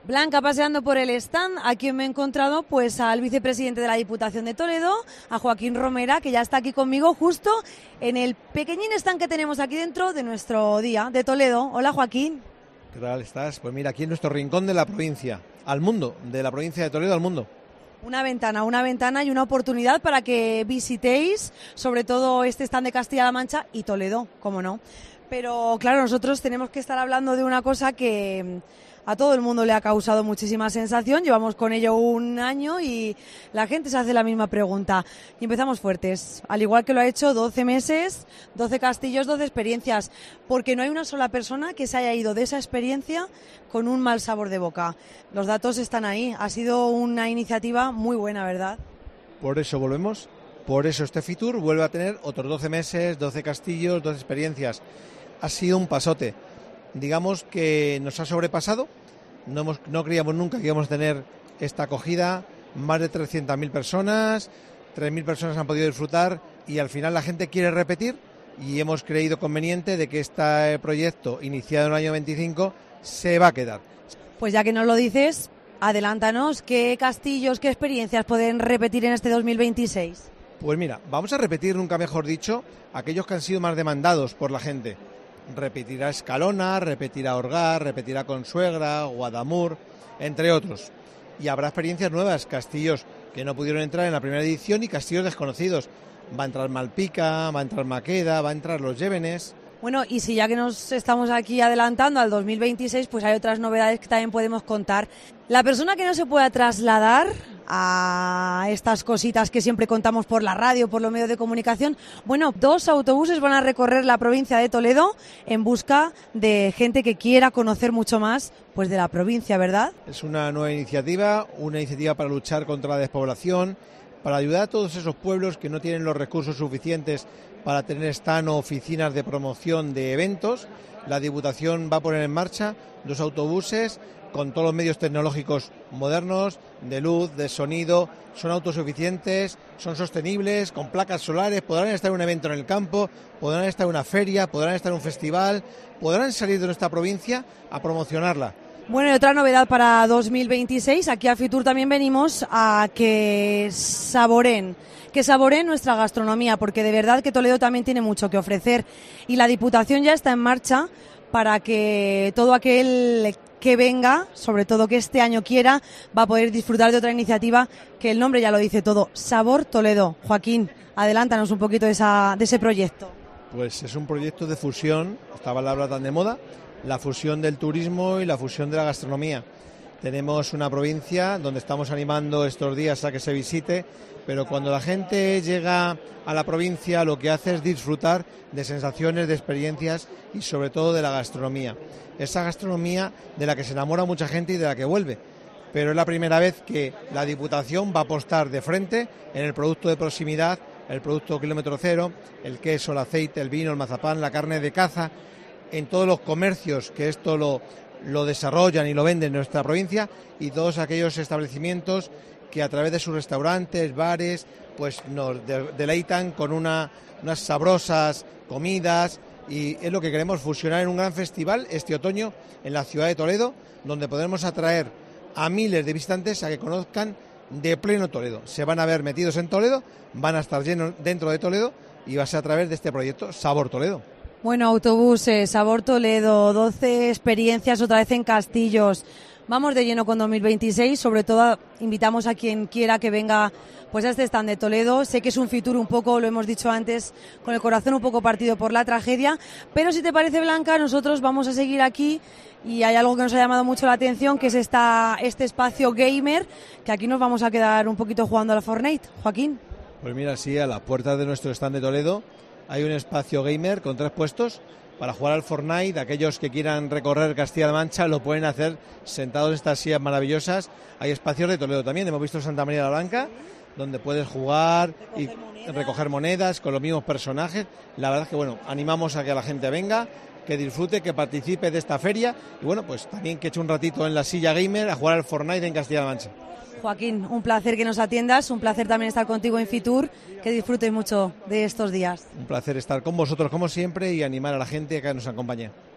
Blanca, paseando por el stand, a quien me he encontrado pues al vicepresidente de la Diputación de Toledo, a Joaquín Romera, que ya está aquí conmigo justo en el pequeñín stand que tenemos aquí dentro de nuestro día de Toledo. Hola, Joaquín. ¿Qué tal estás? Pues mira, aquí en nuestro rincón de la provincia, al mundo, de la provincia de Toledo al mundo. Una ventana y una oportunidad para que visitéis sobre todo este stand de Castilla-La Mancha y Toledo, cómo no. Pero claro, nosotros tenemos que estar hablando de una cosa que a todo el mundo le ha causado muchísima sensación. Llevamos con ello un año y la gente se hace la misma pregunta. Y empezamos fuertes, al igual que lo ha hecho 12 meses, 12 castillos, 12 experiencias, porque no hay una sola persona que se haya ido de esa experiencia con un mal sabor de boca. Los datos están ahí. Ha sido una iniciativa muy buena, ¿verdad? Por eso volvemos, por eso este Fitur vuelve a tener otros 12 meses, 12 castillos, 12 experiencias. Ha sido un pasote. Digamos que nos ha sobrepasado, no creíamos nunca que íbamos a tener esta acogida, más de 300.000 personas, 3.000 personas han podido disfrutar y al final la gente quiere repetir y hemos creído conveniente de que este proyecto iniciado en el año 25 se va a quedar. Pues ya que nos lo dices, adelántanos, ¿qué castillos, qué experiencias pueden repetir en este 2026? Pues mira, vamos a repetir, nunca mejor dicho, aquellos que han sido más demandados por la gente. Repetirá Escalona, repetirá Orgaz, repetirá Consuegra, Guadamur, entre otros. Y habrá experiencias nuevas, castillos que no pudieron entrar en la primera edición y castillos desconocidos. Va a entrar Malpica, va a entrar Maqueda, va a entrar Los Llévenes. Bueno, y si ya que nos estamos aquí adelantando al 2026, pues hay otras novedades que también podemos contar. La persona que no se pueda trasladar a estas cositas que siempre contamos por la radio, por los medios de comunicación, bueno, 2 autobuses van a recorrer la provincia de Toledo en busca de gente que quiera conocer mucho más pues de la provincia, ¿verdad? Es una nueva iniciativa, para luchar contra la despoblación, para ayudar a todos esos pueblos que no tienen los recursos suficientes para tener stand o oficinas de promoción de eventos. La Diputación va a poner en marcha 2 autobuses con todos los medios tecnológicos modernos, de luz, de sonido, son autosuficientes, son sostenibles, con placas solares, podrán estar en un evento en el campo, podrán estar en una feria, podrán estar en un festival, podrán salir de nuestra provincia a promocionarla. Bueno, y otra novedad para 2026, aquí a Fitur también venimos a que saboreen nuestra gastronomía, porque de verdad que Toledo también tiene mucho que ofrecer y la Diputación ya está en marcha para que todo aquel que venga, sobre todo que este año quiera, va a poder disfrutar de otra iniciativa que el nombre ya lo dice todo, Sabor Toledo. Joaquín, adelántanos un poquito de ese proyecto. Pues es un proyecto de fusión, esta palabra tan de moda, la fusión del turismo y la fusión de la gastronomía. Tenemos una provincia donde estamos animando estos días a que se visite, pero cuando la gente llega a la provincia lo que hace es disfrutar de sensaciones, de experiencias y sobre todo de la gastronomía. Esa gastronomía de la que se enamora mucha gente y de la que vuelve. Pero es la primera vez que la Diputación va a apostar de frente en el producto de proximidad, el producto kilómetro cero, el queso, el aceite, el vino, el mazapán, la carne de caza, en todos los comercios que esto lo desarrollan y lo venden en nuestra provincia y todos aquellos establecimientos que a través de sus restaurantes, bares, pues nos deleitan con unas sabrosas comidas y es lo que queremos fusionar en un gran festival este otoño en la ciudad de Toledo, donde podremos atraer a miles de visitantes a que conozcan de pleno Toledo. Se van a ver metidos en Toledo, van a estar llenos dentro de Toledo y va a ser a través de este proyecto Sabor Toledo. Bueno, autobuses, Sabor Toledo, 12 experiencias otra vez en castillos. Vamos de lleno con 2026, sobre todo invitamos a quien quiera que venga pues a este stand de Toledo. Sé que es un Fitur un poco, lo hemos dicho antes, con el corazón un poco partido por la tragedia, pero si te parece, Blanca, nosotros vamos a seguir aquí y hay algo que nos ha llamado mucho la atención, que es este espacio gamer, que aquí nos vamos a quedar un poquito jugando al Fortnite. Joaquín. Pues mira, sí, a la puerta de nuestro stand de Toledo hay un espacio gamer con 3 puestos para jugar al Fortnite. Aquellos que quieran recorrer Castilla-La Mancha lo pueden hacer sentados en estas sillas maravillosas. Hay espacios de Toledo también, hemos visto Santa María la Blanca, donde puedes jugar y recoger monedas con los mismos personajes. La verdad es que bueno, animamos a que la gente venga, que disfrute, que participe de esta feria y bueno, pues también que eche un ratito en la silla gamer a jugar al Fortnite en Castilla-La Mancha. Joaquín, un placer que nos atiendas, un placer también estar contigo en Fitur, que disfrutes mucho de estos días. Un placer estar con vosotros como siempre y animar a la gente a que nos acompañe.